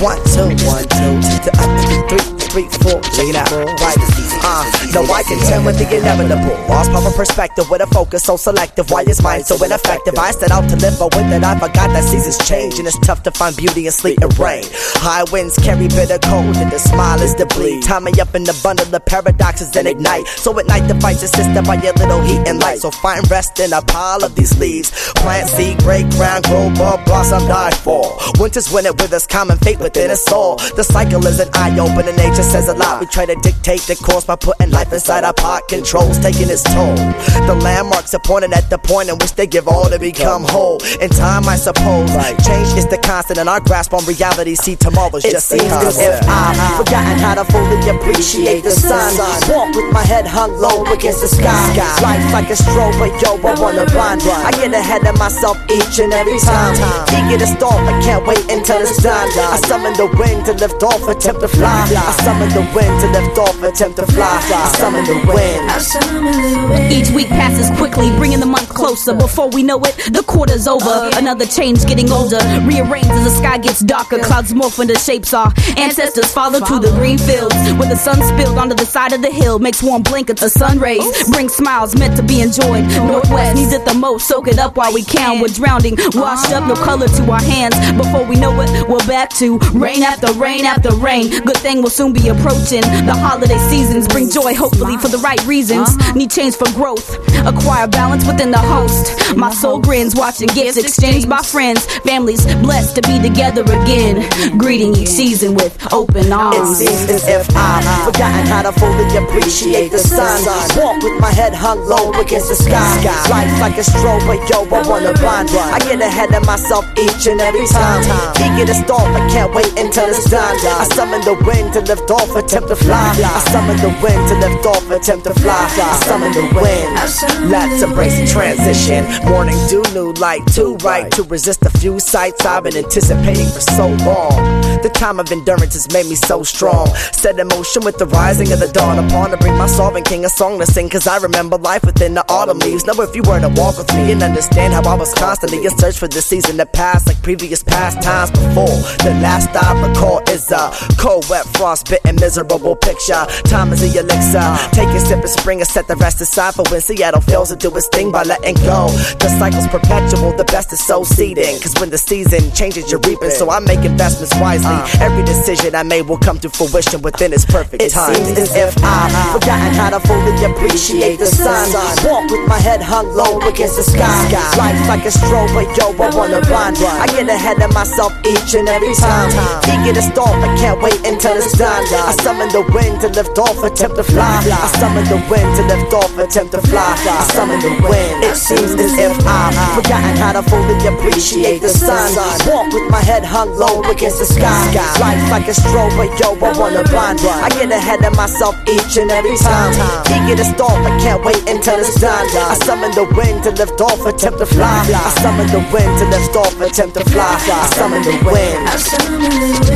1, 2, 1, 2, 3, 4, check it out, right, no, I contend with the inevitable, lost proper perspective with a focus so selective, why is mine so ineffective, I set out to live, but with it I forgot that seasons change, and it's tough to find beauty in sleet and rain, high winds carry bitter cold, and the smile is to bleed, tie me up in the bundle of paradoxes then ignite, so at night the fight's assisted by your little heat and light, so find rest in a pile of these leaves, plant seed, break ground, grow, bud, blossom, die, fall, winter's when it withers, common fate within us all, the cycle is an eye-opener, nature says a lot, we try to dictate the course by putting life inside our pot, controls taking its toll, the landmarks are pointed at the point in which they give all to become whole, in time I suppose, change is the constant and our grasp on reality, see tomorrow's just a concept. If I've forgotten how to fully appreciate the sun, walk with my head hung low against the sky, life's like a stroll, but yo, I wanna run, I get ahead of myself each and every time, eager to start, I can't wait until it's done, I summon the wind to lift off, attempt to fly, I summon the wind to lift off, attempt to fly, I summon the wind. Each week passes quickly, bringing the month closer. Before we know it, the quarter's over. Another change getting older, rearranged as the sky gets darker. Clouds morph into shapes our ancestors follow to the green fields, where the sun spilled onto the side of the hill, makes warm blankets of sun rays, bring smiles meant to be enjoyed. Northwest needs it the most, soak it up while we can. We're drowning, washed up, no color to our hands. Before we know it, we're back to rain after rain after rain. Good thing will soon be approaching. The holiday seasons bring joy, hopefully for the right reasons. Need change for growth, acquire balance within the host. My soul grins, watching gifts exchanged by friends. Families blessed to be together again. Greeting each season with open arms. It seems as if I've forgotten how to fully appreciate the sun. Walk with my head hung low against the sky. Life's like a stroll, but yo, I wanna run. I get ahead of myself each and every time. Eager to start, I can't wait until it's done. I summon the wind to lift off, attempt to fly. I summon the wind to lift off, attempt to fly. I summon the wind. Let's embrace the transition. Morning dew, new light, too right to resist the few sights I've been anticipating for so long. The time of endurance has made me so strong. Set in motion with the rising of the dawn upon to bring my sovereign king a song to sing, cause I remember life within the autumn leaves. Know if you were to walk with me and understand how I was constantly in search for the season that passed, like previous past times before. The last I recall is a cold, wet, frostbitten, miserable picture. Time is the elixir. Take a sip of spring and set the rest aside for when Seattle fails to do its thing by letting go. The cycle's perpetual, the best is so seeding, cause when the season changes you're reaping. So I make investments wisely. Every decision I made will come to fruition within its perfect time. It seems as if I've forgotten how to fully appreciate the sun. Walk with my head hung low against the sky. Life's like a stroll, but yo, I wanna run. I get ahead of myself each and every time. Eager to start, I can't wait until it's done. I summon the wind to lift off, attempt to fly. I summon the wind to lift off, attempt to fly. I summon the wind. It seems as if I've forgotten how to fully appreciate the sun. Walk with my head hung low against the sky. Life's like a stroll, but yo, I wanna run. I get ahead of myself each and every time. Eager to start, I can't wait until it's done. I summon the wind to lift off, attempt to fly. I summon the wind to lift off, attempt to fly. I summon the wind.